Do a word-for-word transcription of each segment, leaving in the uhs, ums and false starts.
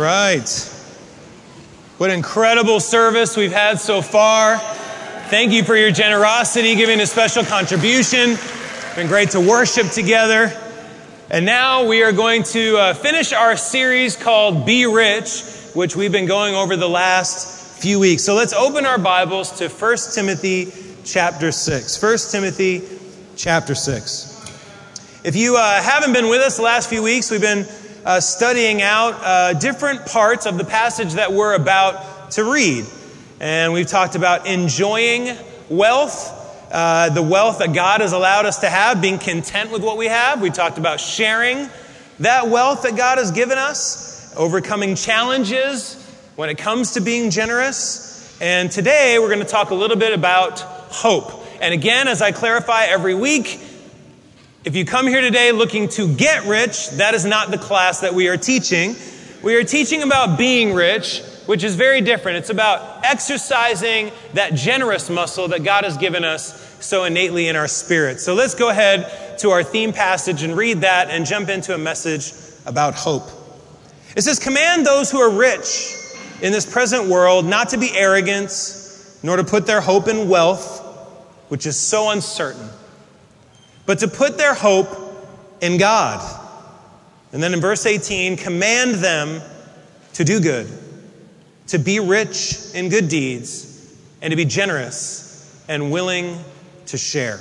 right. What incredible service we've had so far. Thank you for your generosity, giving a special contribution. It's been great to worship together. And now we are going to uh, finish our series called Be Rich, which we've been going over the last few weeks. So let's open our Bibles to First Timothy chapter six. First Timothy chapter six. If you uh, haven't been with us the last few weeks, we've been Uh, studying out uh, different parts of the passage that we're about to read. And we've talked about enjoying wealth, uh, the wealth that God has allowed us to have, being content with what we have. We talked about sharing that wealth that God has given us, overcoming challenges when it comes to being generous. And today we're going to talk a little bit about hope. And again, as I clarify every week, if you come here today looking to get rich, that is not the class that we are teaching. We are teaching about being rich, which is very different. It's about exercising that generous muscle that God has given us so innately in our spirit. So let's go ahead to our theme passage and read that and jump into a message about hope. It says, "Command those who are rich in this present world not to be arrogant, nor to put their hope in wealth, which is so uncertain, but to put their hope in God." And then in verse eighteen, "Command them to do good, to be rich in good deeds, and to be generous and willing to share."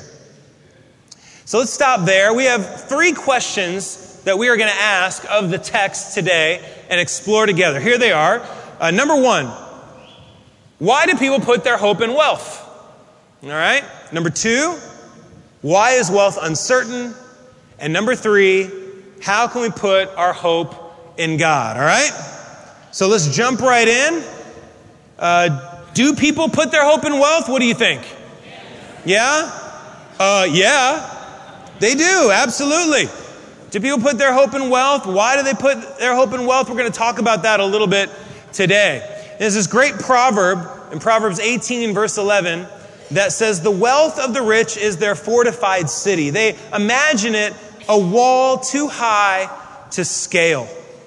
So let's stop there. We have three questions that we are going to ask of the text today and explore together. Here they are. Uh, number one, why do people put their hope in wealth? All right. Number two, why is wealth uncertain? And number three, how can we put our hope in God? All right? So let's jump right in. Uh, do people put their hope in wealth? What do you think? Yeah? Uh, yeah, they do. Absolutely. Do people put their hope in wealth? Why do they put their hope in wealth? We're going to talk about that a little bit today. There's this great proverb in Proverbs eighteen, verse eleven, that says the wealth of the rich is their fortified city. They imagine it a wall too high to scale.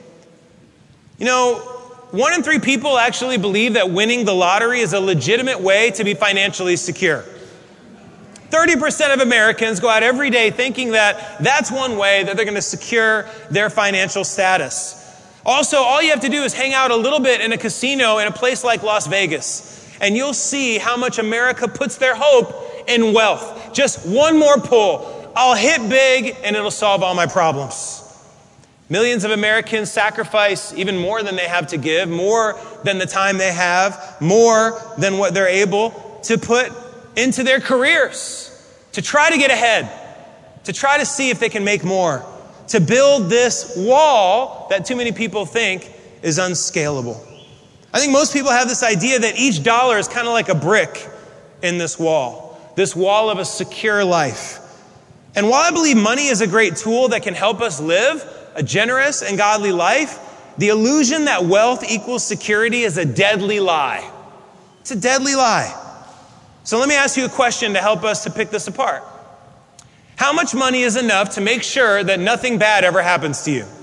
You know, one in three people actually believe that winning the lottery is a legitimate way to be financially secure. thirty percent of Americans go out every day thinking that that's one way that they're going to secure their financial status. Also, all you have to do is hang out a little bit in a casino in a place like Las Vegas, and you'll see how much America puts their hope in wealth. Just one more pull. I'll hit big and it'll solve all my problems. Millions of Americans sacrifice even more than they have to give, more than the time they have, more than what they're able to put into their careers, to try to get ahead, to try to see if they can make more, to build this wall that too many people think is unscalable. I think most people have this idea that each dollar is kind of like a brick in this wall, this wall of a secure life. And while I believe money is a great tool that can help us live a generous and godly life, the illusion that wealth equals security is a deadly lie. It's a deadly lie. So let me ask you a question to help us to pick this apart. How much money is enough to make sure that nothing bad ever happens to you?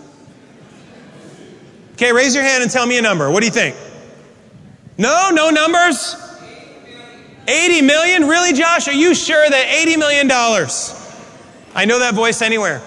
Okay, raise your hand and tell me a number. What do you think? No, no numbers? eighty million? Really, Josh? Are you sure that eighty million dollars? I know that voice anywhere.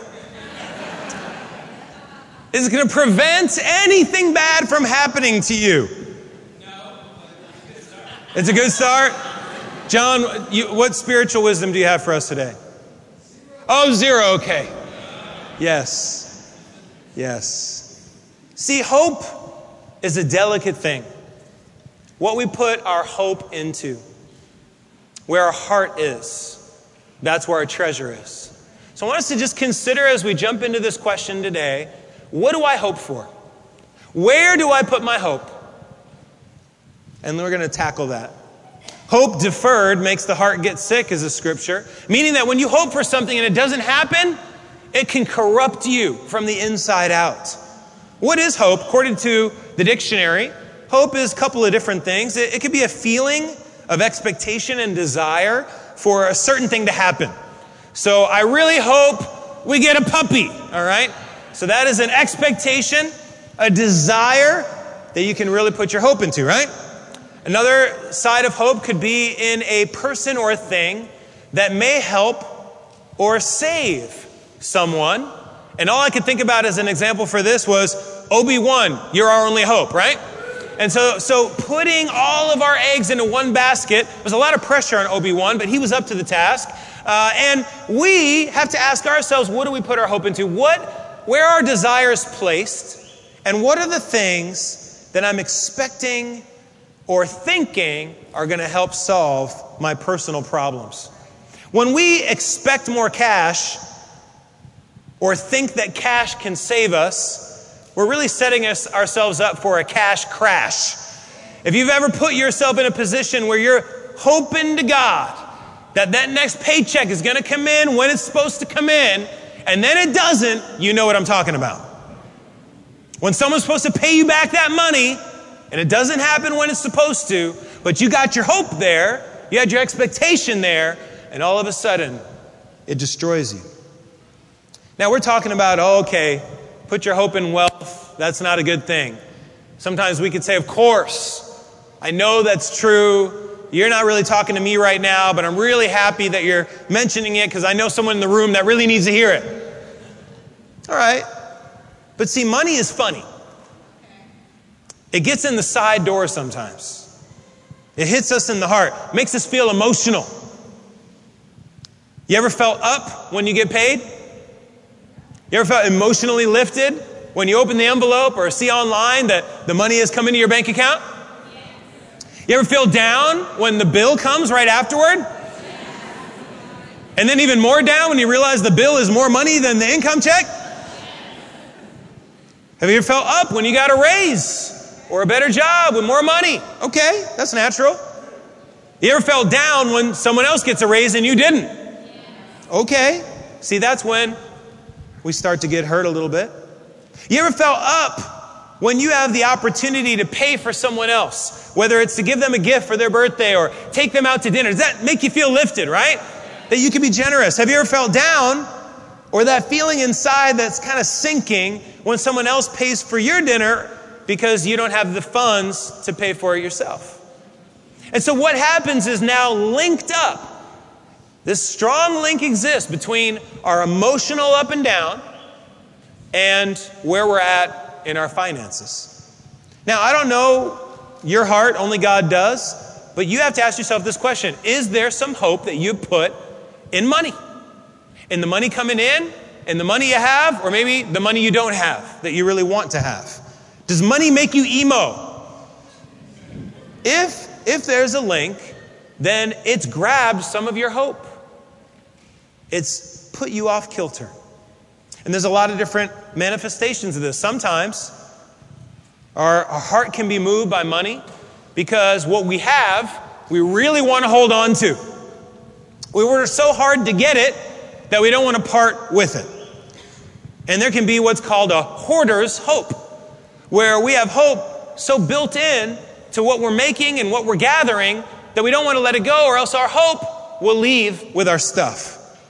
Is going to prevent anything bad from happening to you? No. It's a good start? John, you, what spiritual wisdom do you have for us today? Oh, zero. Okay. Yes. Yes. See, hope is a delicate thing. What we put our hope into, where our heart is, that's where our treasure is. So I want us to just consider as we jump into this question today, what do I hope for? Where do I put my hope? And we're going to tackle that. Hope deferred makes the heart get sick is a scripture, meaning that when you hope for something and it doesn't happen, it can corrupt you from the inside out. What is hope? According to the dictionary, hope is a couple of different things. It, it could be a feeling of expectation and desire for a certain thing to happen. So I really hope we get a puppy, all right? So that is an expectation a desire that you can really put your hope into, right? Another side of hope could be in a person or a thing that may help or save someone. And all I could think about as an example for this was Obi-Wan, you're our only hope, right? And so, so putting all of our eggs into one basket was a lot of pressure on Obi-Wan, but he was up to the task. Uh, and we have to ask ourselves, what do we put our hope into? What, where are desires placed? And what are the things that I'm expecting or thinking are going to help solve my personal problems? When we expect more cash or think that cash can save us, we're really setting us, ourselves up for a cash crash. If you've ever put yourself in a position where you're hoping to God that that next paycheck is going to come in when it's supposed to come in, and then it doesn't, you know what I'm talking about. When someone's supposed to pay you back that money, and it doesn't happen when it's supposed to, but you got your hope there, you had your expectation there, and all of a sudden, it destroys you. Now we're talking about, oh, okay, put your hope in wealth. That's not a good thing. Sometimes we could say, of course, I know that's true. You're not really talking to me right now, but I'm really happy that you're mentioning it because I know someone in the room that really needs to hear it. All right. But see, money is funny. It gets in the side door sometimes. It hits us in the heart, makes us feel emotional. You ever felt up when you get paid? You ever felt emotionally lifted when you open the envelope or see online that the money has come into your bank account? Yes. You ever feel down when the bill comes right afterward? Yes. And then even more down when you realize the bill is more money than the income check? Yes. Have you ever felt up when you got a raise or a better job with more money? Okay, that's natural. You ever felt down when someone else gets a raise and you didn't? Yes. Okay, see, that's when we start to get hurt a little bit. You ever felt up when you have the opportunity to pay for someone else, whether it's to give them a gift for their birthday or take them out to dinner? Does that make you feel lifted, right? That you can be generous. Have you ever felt down or that feeling inside that's kind of sinking when someone else pays for your dinner because you don't have the funds to pay for it yourself? And so what happens is now linked up. This strong link exists between our emotional up and down and where we're at in our finances. Now, I don't know your heart, only God does, but you have to ask yourself this question. Is there some hope that you put in money? In the money coming in, in the money you have, or maybe the money you don't have that you really want to have? Does money make you emo? If, if there's a link, then it's grabbed some of your hope. It's put you off kilter. And there's a lot of different manifestations of this. Sometimes our, our heart can be moved by money because what we have, we really want to hold on to. We work so hard to get it that we don't want to part with it. And there can be what's called a hoarder's hope, where we have hope so built in to what we're making and what we're gathering that we don't want to let it go, or else our hope will leave with our stuff.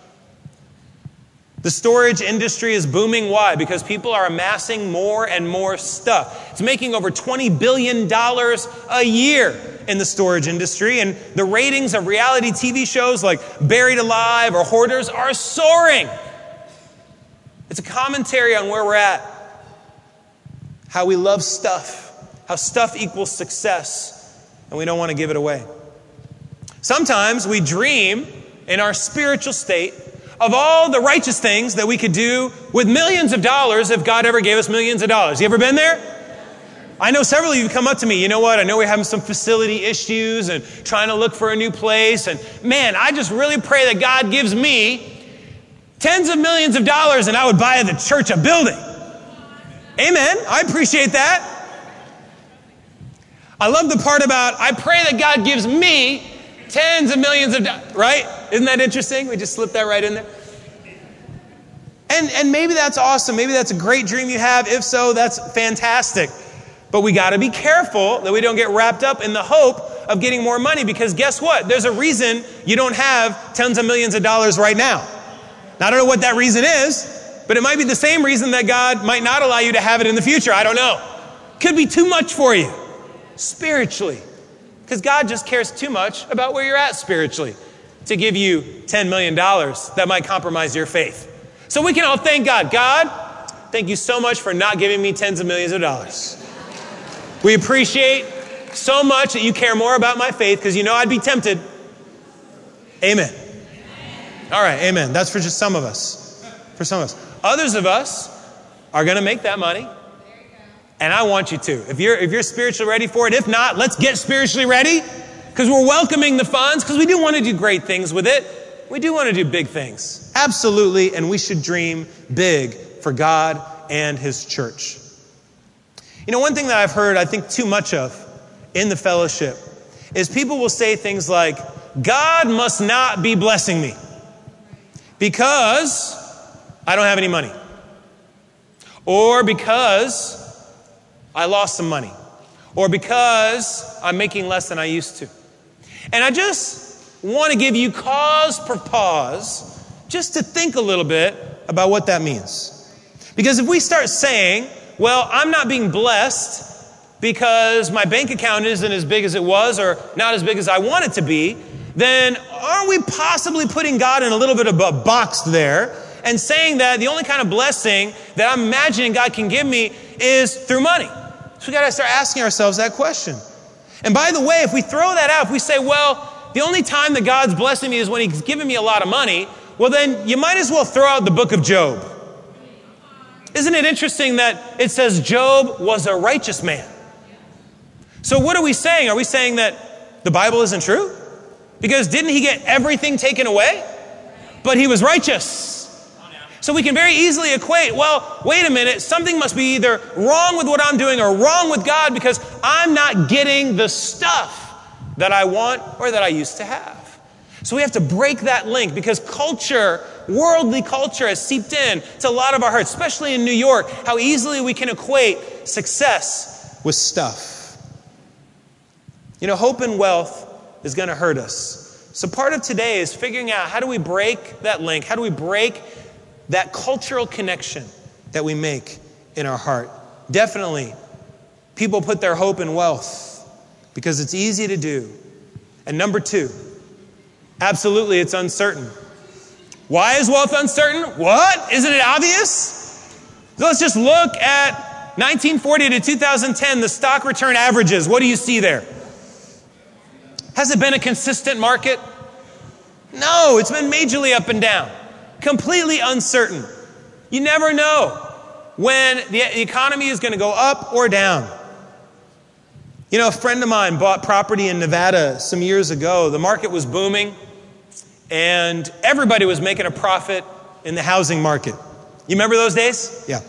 The storage industry is booming. Why? Because people are amassing more and more stuff. It's making over twenty billion dollars a year in the storage industry. And the ratings of reality T V shows like Buried Alive or Hoarders are soaring. It's a commentary on where we're at. How we love stuff. How stuff equals success. And we don't want to give it away. Sometimes we dream in our spiritual state of all the righteous things that we could do with millions of dollars if God ever gave us millions of dollars. You ever been there? I know several of you come up to me. You know what? I know we're having some facility issues and trying to look for a new place. And man, I just really pray that God gives me tens of millions of dollars and I would buy the church a building. Amen. I appreciate that. I love the part about, I pray that God gives me tens of millions of dollars, right? Isn't that interesting? We just slipped that right in there. And, and maybe that's awesome. Maybe that's a great dream you have. If so, that's fantastic. But we got to be careful that we don't get wrapped up in the hope of getting more money, because guess what? There's a reason you don't have tens of millions of dollars right now. Now, I don't know what that reason is, but it might be the same reason that God might not allow you to have it in the future. I don't know. Could be too much for you spiritually, because God just cares too much about where you're at spiritually to give you ten million dollars that might compromise your faith. So we can all thank God. God, thank you so much for not giving me tens of millions of dollars. We appreciate so much that you care more about my faith, because you know I'd be tempted. Amen. All right, amen. That's for just some of us. For some of us. Others of us are going to make that money. And I want you to. If you're, if you're spiritually ready for it, if not, let's get spiritually ready, because we're welcoming the funds, because we do want to do great things with it. We do want to do big things. Absolutely. And we should dream big for God and His church. You know, one thing that I've heard, I think, too much of in the fellowship is people will say things like, God must not be blessing me because I don't have any money, or because I lost some money, or because I'm making less than I used to. And I just want to give you cause for pause just to think a little bit about what that means. Because if we start saying, well, I'm not being blessed because my bank account isn't as big as it was, or not as big as I want it to be, then aren't we possibly putting God in a little bit of a box there and saying that the only kind of blessing that I'm imagining God can give me is through money? So we got to start asking ourselves that question. And by the way, if we throw that out, if we say, well, the only time that God's blessing me is when He's giving me a lot of money, well, then you might as well throw out the book of Job. Isn't it interesting that it says Job was a righteous man? So what are we saying? Are we saying that the Bible isn't true? Because didn't he get everything taken away? But he was righteous. So we can very easily equate, well, wait a minute, something must be either wrong with what I'm doing or wrong with God because I'm not getting the stuff that I want or that I used to have. So we have to break that link, because culture, worldly culture, has seeped in to a lot of our hearts, especially in New York, how easily we can equate success with stuff. You know, hope and wealth is going to hurt us. So part of today is figuring out, how do we break that link? How do we break that cultural connection that we make in our heart? Definitely, people put their hope in wealth because it's easy to do. And number two, absolutely, it's uncertain. Why is wealth uncertain? What? Isn't it obvious? So let's just look at nineteen forty to two thousand ten, the stock return averages. What do you see there? Has it been a consistent market? No, it's been majorly up and down. Completely uncertain. You never know when the economy is going to go up or down. You know, a friend of mine bought property in Nevada some years ago. The market was booming, and everybody was making a profit in the housing market. You remember those days? Yeah.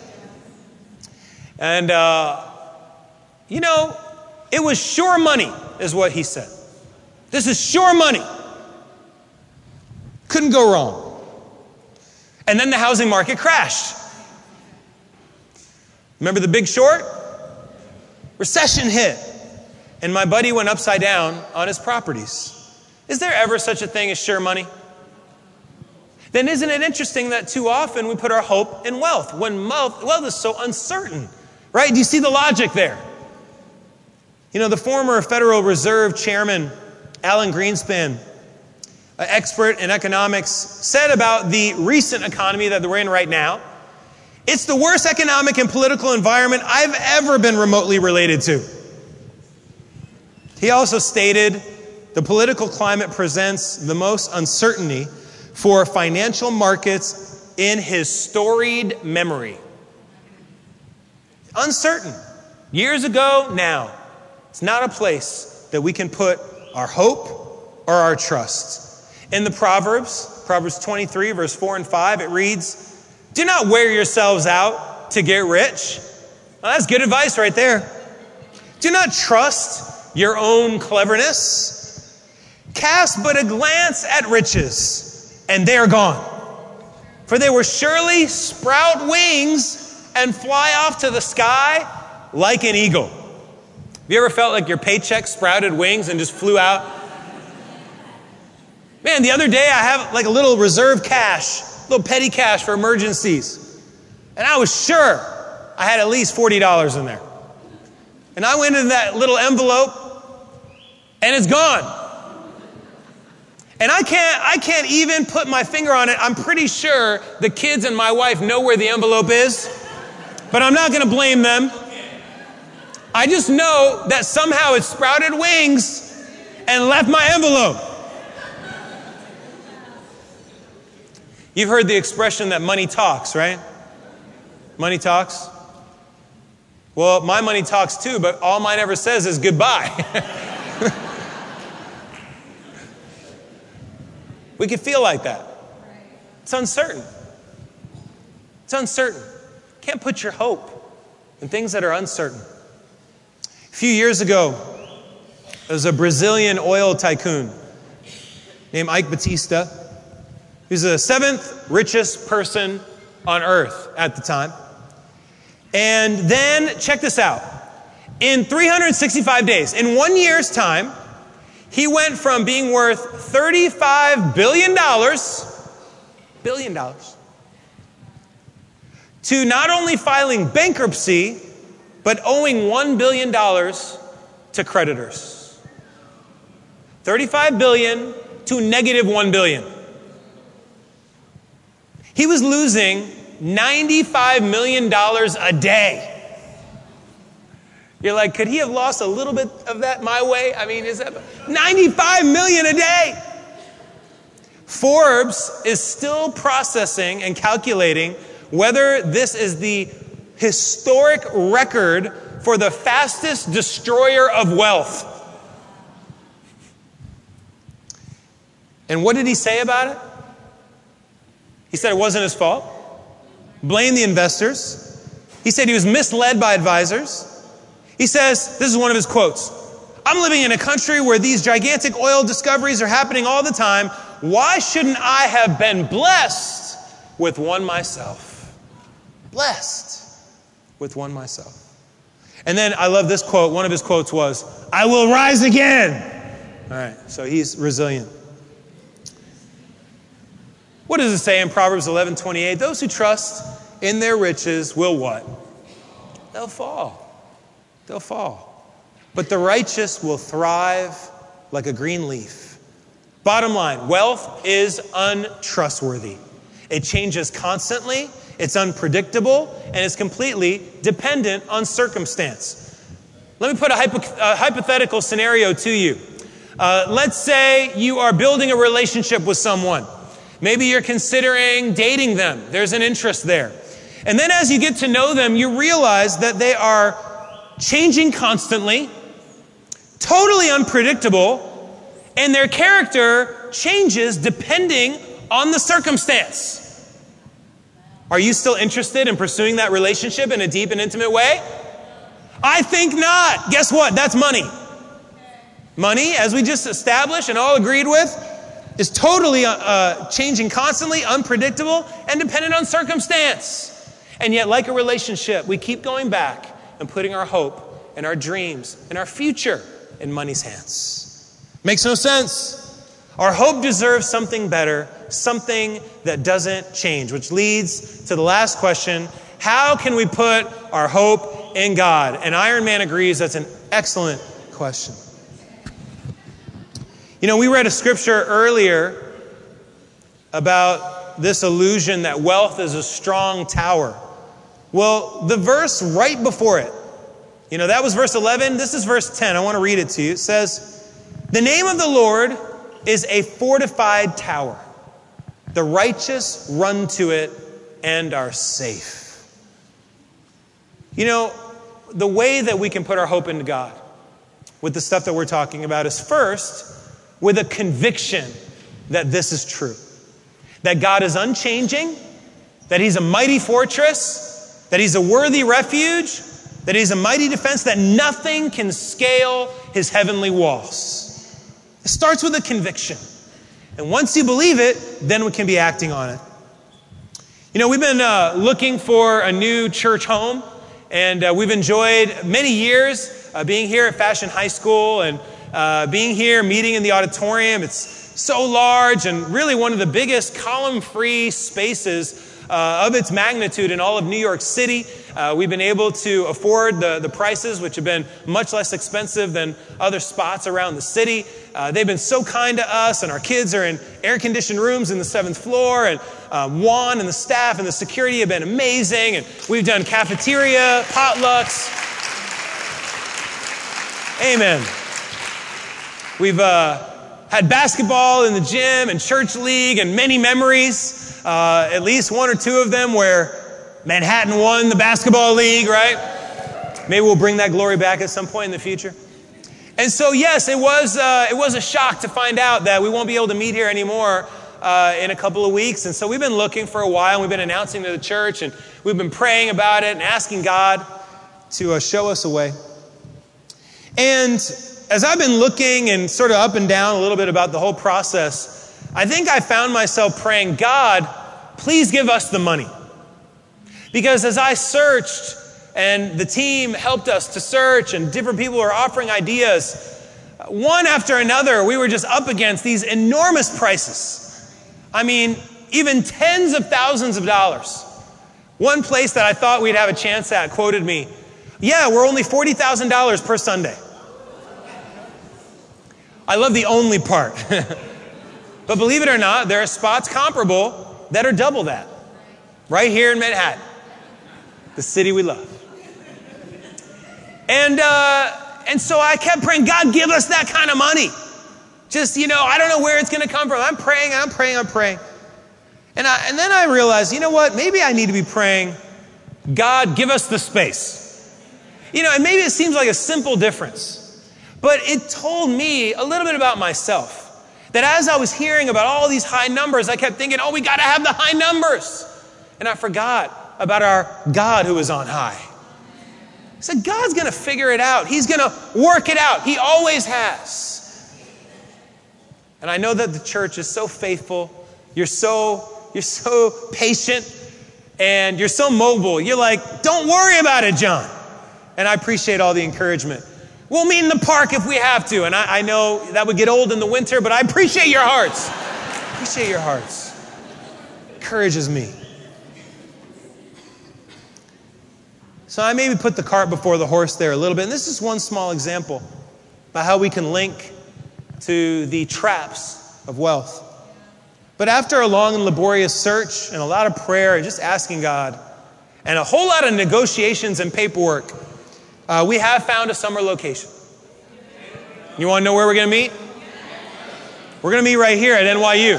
And, uh, you know, it was sure money, is what he said. This is sure money. Couldn't go wrong. And then the housing market crashed. Remember The Big Short? Recession hit. And my buddy went upside down on his properties. Is there ever such a thing as sure money? Then isn't it interesting that too often we put our hope in wealth, when wealth, wealth is so uncertain, right? Do you see the logic there? You know, the former Federal Reserve Chairman, Alan Greenspan, an expert in economics, said about the recent economy that we're in right now, it's the worst economic and political environment I've ever been remotely related to. He also stated, the political climate presents the most uncertainty for financial markets in his storied memory. Uncertain. Years ago, now. It's not a place that we can put our hope or our trust. In the Proverbs, Proverbs twenty-three, verse four and five, it reads, do not wear yourselves out to get rich. Well, that's good advice right there. Do not trust your own cleverness. Cast but a glance at riches, and they are gone. For they will surely sprout wings and fly off to the sky like an eagle. Have you ever felt like your paycheck sprouted wings and just flew out? Man, the other day I have like a little reserve cash, a little petty cash for emergencies. And I was sure I had at least forty dollars in there. And I went into that little envelope, and it's gone. And I can't, I can't even put my finger on it. I'm pretty sure the kids and my wife know where the envelope is, but I'm not going to blame them. I just know that somehow it sprouted wings and left my envelope. You've heard the expression that money talks, right? Money talks. Well, my money talks too, but all mine ever says is goodbye. We could feel like that. It's uncertain. It's uncertain. Can't put your hope in things that are uncertain. A few years ago, there was a Brazilian oil tycoon named Ike Batista. He was the seventh richest person on earth at the time. And then, check this out. In three hundred sixty-five days, in one year's time, he went from being worth thirty-five billion dollars, billion dollars, to not only filing bankruptcy, but owing one billion dollars to creditors. thirty-five billion dollars to negative one billion dollars. He was losing ninety-five million dollars a day. You're like, could he have lost a little bit of that my way? I mean, is that ninety-five million dollars a day? Forbes is still processing and calculating whether this is the historic record for the fastest destroyer of wealth. And what did he say about it? He said it wasn't his fault. Blamed the investors. He said he was misled by advisors. He says, this is one of his quotes, "I'm living in a country where these gigantic oil discoveries are happening all the time. Why shouldn't I have been blessed with one myself?" Blessed with one myself. And then I love this quote. One of his quotes was, "I will rise again." All right, so he's resilient. What does it say in Proverbs eleven twenty-eight? Those who trust in their riches will what? They'll fall. They'll fall. But the righteous will thrive like a green leaf. Bottom line, wealth is untrustworthy. It changes constantly, it's unpredictable, and it's completely dependent on circumstance. Let me put a, hypo- a hypothetical scenario to you. Uh, let's say you are building a relationship with someone. Maybe you're considering dating them. There's an interest there. And then as you get to know them, you realize that they are changing constantly, totally unpredictable, and their character changes depending on the circumstance. Are you still interested in pursuing that relationship in a deep and intimate way? I think not. Guess what? That's money. Money, as we just established and all agreed with, is totally uh, changing constantly, unpredictable, and dependent on circumstance. And yet, like a relationship, we keep going back and putting our hope and our dreams and our future in money's hands. Makes no sense. Our hope deserves something better, something that doesn't change, which leads to the last question: how can we put our hope in God? And Iron Man agrees that's an excellent question. You know, we read a scripture earlier about this illusion that wealth is a strong tower. Well, the verse right before it, you know, that was verse eleven. This is verse ten. I want to read it to you. It says, "The name of the Lord is a fortified tower. The righteous run to it and are safe." You know, the way that we can put our hope into God with the stuff that we're talking about is first with a conviction that this is true. That God is unchanging, that He's a mighty fortress, that He's a worthy refuge, that He's a mighty defense, that nothing can scale His heavenly walls. It starts with a conviction. And once you believe it, then we can be acting on it. You know, we've been uh, looking for a new church home, and uh, we've enjoyed many years uh, being here at Fashion High School and uh, being here, meeting in the auditorium. It's so large and really one of the biggest column-free spaces uh, of its magnitude in all of New York City. Uh, we've been able to afford the, the prices, which have been much less expensive than other spots around the city. Uh, they've been so kind to us, and our kids are in air-conditioned rooms in the seventh floor, and uh, Juan and the staff and the security have been amazing, and we've done cafeteria, potlucks. Amen. We've uh, had basketball in the gym and church league and many memories, uh, at least one or two of them where Manhattan won the basketball league, right? Maybe we'll bring that glory back at some point in the future. And so, yes, it was uh, it was a shock to find out that we won't be able to meet here anymore uh, in a couple of weeks. And so we've been looking for a while, and we've been announcing to the church, and we've been praying about it and asking God to uh, show us a way. And as I've been looking and sort of up and down a little bit about the whole process, I think I found myself praying, God, please give us the money. Because as I searched, and the team helped us to search, and different people were offering ideas, one after another, we were just up against these enormous prices. I mean, even tens of thousands of dollars. One place that I thought we'd have a chance at quoted me, yeah, we're only forty thousand dollars per Sunday. I love the only part. But believe it or not, there are spots comparable that are double that. Right here in Manhattan. The city we love. And uh, and so I kept praying, God, give us that kind of money. Just, you know, I don't know where it's going to come from. I'm praying, I'm praying, I'm praying. And, I, and then I realized, you know what? Maybe I need to be praying, God, give us the space. You know, and maybe it seems like a simple difference. But it told me a little bit about myself. That as I was hearing about all these high numbers, I kept thinking, oh, we got to have the high numbers. And I forgot about our God who is on high. I said, God's going to figure it out. He's going to work it out. He always has. And I know that the church is so faithful. You're so, you're so patient. And you're so mobile. You're like, don't worry about it, John. And I appreciate all the encouragement. We'll meet in the park if we have to. And I, I know that would get old in the winter, but I appreciate your hearts. I appreciate your hearts. Encourages me. So I maybe put the cart before the horse there a little bit. And this is one small example about how we can link to the traps of wealth. But after a long and laborious search and a lot of prayer and just asking God and a whole lot of negotiations and paperwork, uh, we have found a summer location. You want to know where we're going to meet? We're going to meet right here at N Y U.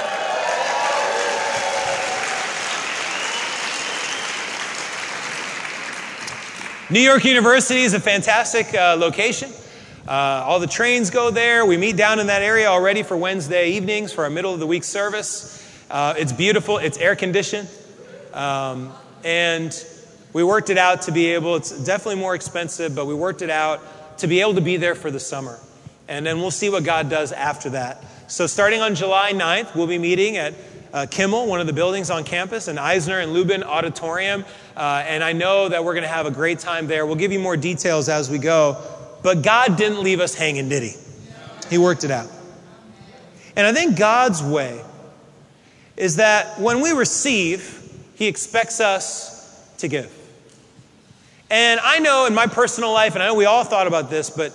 New York University is a fantastic uh, location. Uh, all the trains go there. We meet down in that area already for Wednesday evenings for our middle of the week service. Uh, it's beautiful. It's air conditioned. Um, and we worked it out to be able, it's definitely more expensive, but we worked it out to be able to be there for the summer. And then we'll see what God does after that. So starting on July ninth, we'll be meeting at uh, Kimmel, one of the buildings on campus, an Eisner and Lubin auditorium. Uh, and I know that we're going to have a great time there. We'll give you more details as we go. But God didn't leave us hanging, did he? He worked it out. And I think God's way is that when we receive, he expects us to give. And I know in my personal life, and I know we all thought about this, but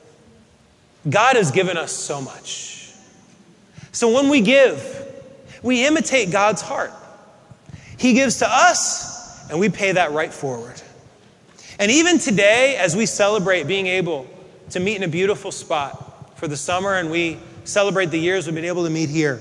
God has given us so much. So when we give, we imitate God's heart. He gives to us, and we pay that right forward. And even today, as we celebrate being able to meet in a beautiful spot for the summer, and we celebrate the years we've been able to meet here,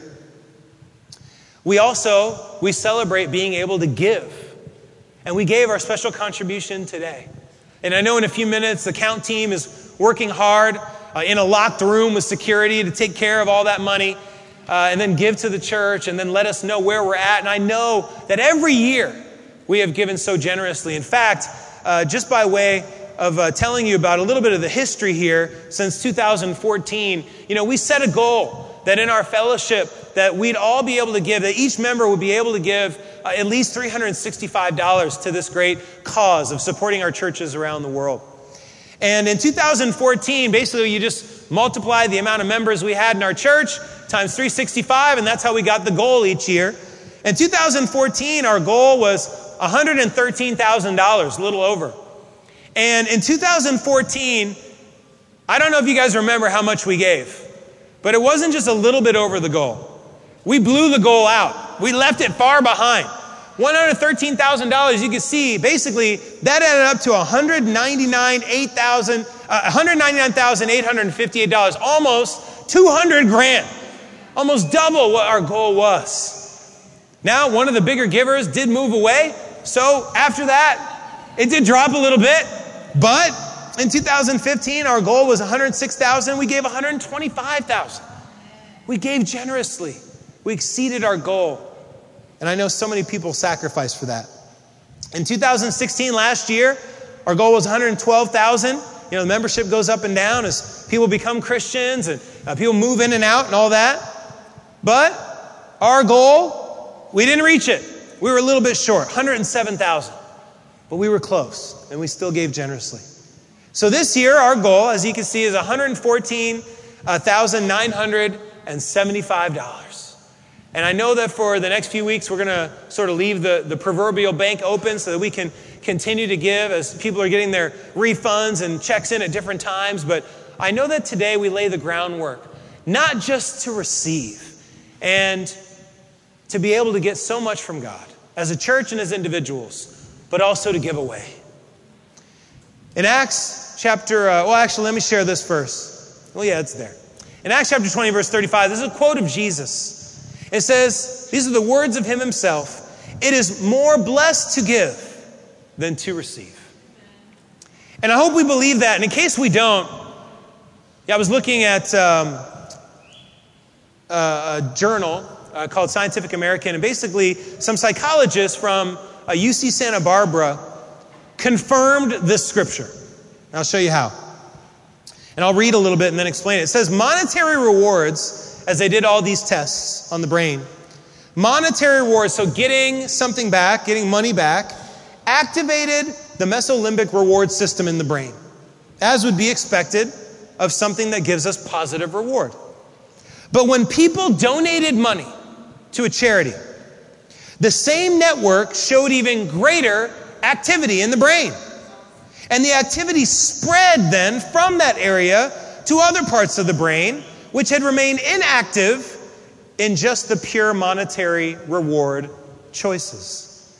we also, we celebrate being able to give. And we gave our special contribution today. And I know in a few minutes, the count team is working hard uh, in a locked room with security to take care of all that money uh, and then give to the church and then let us know where we're at. And I know that every year we have given so generously. In fact, uh, just by way of uh, telling you about a little bit of the history here, since two thousand fourteen, you know, we set a goal that in our fellowship that we'd all be able to give, that each member would be able to give uh, at least three hundred sixty-five dollars to this great cause of supporting our churches around the world. And in two thousand fourteen, basically you just multiply the amount of members we had in our church times three hundred sixty-five, and that's how we got the goal each year. In two thousand fourteen, our goal was one hundred thirteen thousand dollars, a little over. And in two thousand fourteen, I don't know if you guys remember how much we gave, but it wasn't just a little bit over the goal. We blew the goal out. We left it far behind. one hundred thirteen thousand dollars, you can see, basically, that added up to one hundred ninety-nine thousand eight hundred fifty-eight dollars, almost two hundred grand, almost double what our goal was. Now, one of the bigger givers did move away, so after that, it did drop a little bit, but in two thousand fifteen, our goal was one hundred six thousand dollars, we gave one hundred twenty-five thousand dollars. We gave generously. We exceeded our goal. And I know so many people sacrificed for that. In two thousand sixteen, last year, our goal was one hundred twelve thousand. You know, the membership goes up and down as people become Christians and uh, people move in and out and all that. But our goal, we didn't reach it. We were a little bit short, one hundred seven thousand. But we were close, and we still gave generously. So this year, our goal, as you can see, is one hundred fourteen thousand nine hundred seventy-five dollars. And I know that for the next few weeks, we're going to sort of leave the, the proverbial bank open so that we can continue to give as people are getting their refunds and checks in at different times. But I know that today we lay the groundwork, not just to receive and to be able to get so much from God as a church and as individuals, but also to give away. In Acts chapter, uh, well, actually, let me share this verse. Well, yeah, it's there. In Acts chapter twenty, verse thirty-five, this is a quote of Jesus. It says, these are the words of him himself. It is more blessed to give than to receive. And I hope we believe that. And in case we don't, yeah, I was looking at um, a, a journal uh, called Scientific American, and basically some psychologists from uh, U C Santa Barbara confirmed this scripture. And I'll show you how. And I'll read a little bit and then explain it. It says, monetary rewards, as they did all these tests on the brain, monetary rewards, so getting something back, getting money back, activated the mesolimbic reward system in the brain, as would be expected of something that gives us positive reward. But when people donated money to a charity, the same network showed even greater activity in the brain. And the activity spread then from that area to other parts of the brain, which had remained inactive in just the pure monetary reward choices.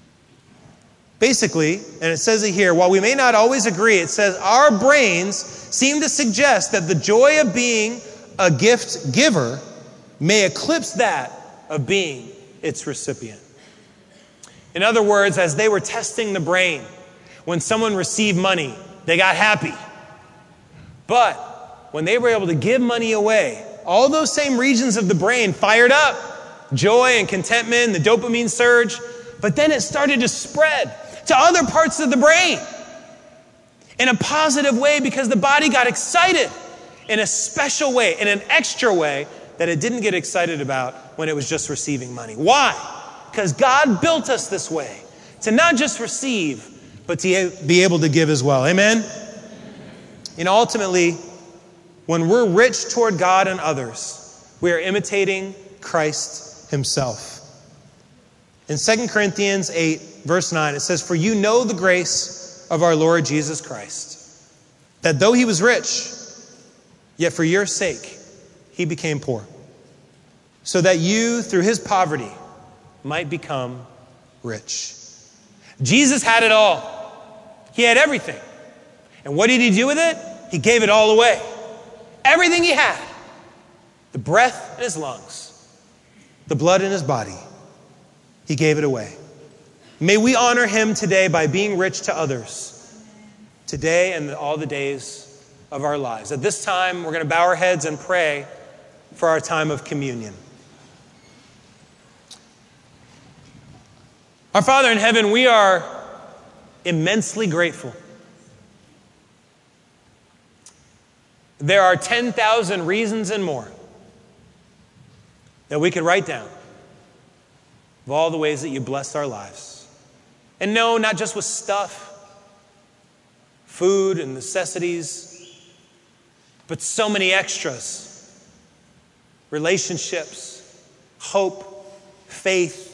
Basically, and it says it here, while we may not always agree, it says our brains seem to suggest that the joy of being a gift giver may eclipse that of being its recipient. In other words, as they were testing the brain, when someone received money, they got happy. But when they were able to give money away, all those same regions of the brain fired up. Joy and contentment, the dopamine surge. But then it started to spread to other parts of the brain in a positive way because the body got excited in a special way, in an extra way that it didn't get excited about when it was just receiving money. Why? Because God built us this way, to not just receive, but to be able to give as well. Amen? And ultimately, when we're rich toward God and others, we are imitating Christ himself. In Second Corinthians eight, verse nine, it says, for you know the grace of our Lord Jesus Christ, that though he was rich, yet for your sake he became poor, so that you, through his poverty, might become rich. Jesus had it all. He had everything. And what did he do with it? He gave it all away. Everything he had. The breath in his lungs. The blood in his body. He gave it away. May we honor him today by being rich to others. Today and all the days of our lives. At this time, we're going to bow our heads and pray for our time of communion. Our Father in heaven, we are immensely grateful. There are ten thousand reasons and more that we could write down of all the ways that you blessed our lives. And no, not just with stuff, food and necessities, but so many extras. Relationships, hope, faith,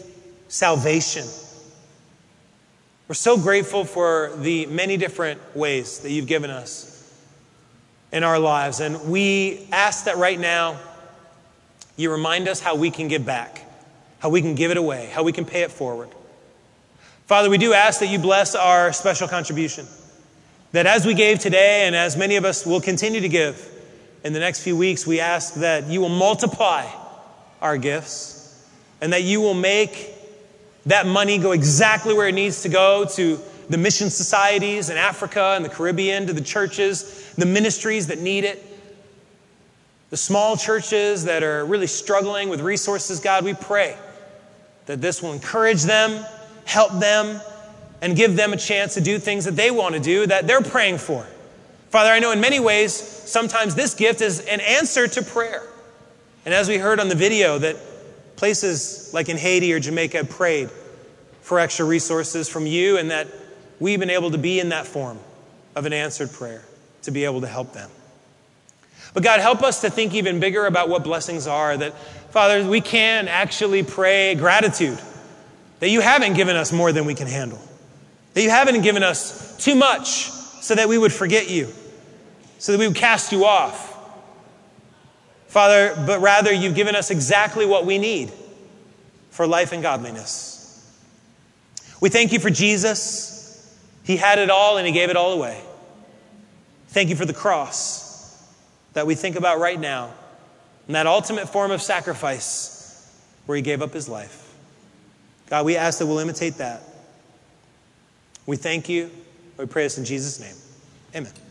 salvation. We're so grateful for the many different ways that you've given us in our lives. And we ask that right now you remind us how we can give back, how we can give it away, how we can pay it forward. Father, we do ask that you bless our special contribution, that as we gave today and as many of us will continue to give in the next few weeks, we ask that you will multiply our gifts and that you will make that money go exactly where it needs to go, to the mission societies in Africa and the Caribbean, to the churches, the ministries that need it, the small churches that are really struggling with resources. God, we pray that this will encourage them, help them, and give them a chance to do things that they want to do, that they're praying for. Father, I know in many ways, sometimes this gift is an answer to prayer. And as we heard on the video, that places like in Haiti or Jamaica have prayed for extra resources from you, and that we've been able to be in that form of an answered prayer to be able to help them. But God, help us to think even bigger about what blessings are, that, Father, we can actually pray gratitude, that you haven't given us more than we can handle, that you haven't given us too much so that we would forget you, so that we would cast you off. Father, but rather you've given us exactly what we need for life and godliness. We thank you for Jesus. He had it all and he gave it all away. Thank you for the cross that we think about right now, and that ultimate form of sacrifice where he gave up his life. God, we ask that we'll imitate that. We thank you. We pray this in Jesus' name. Amen.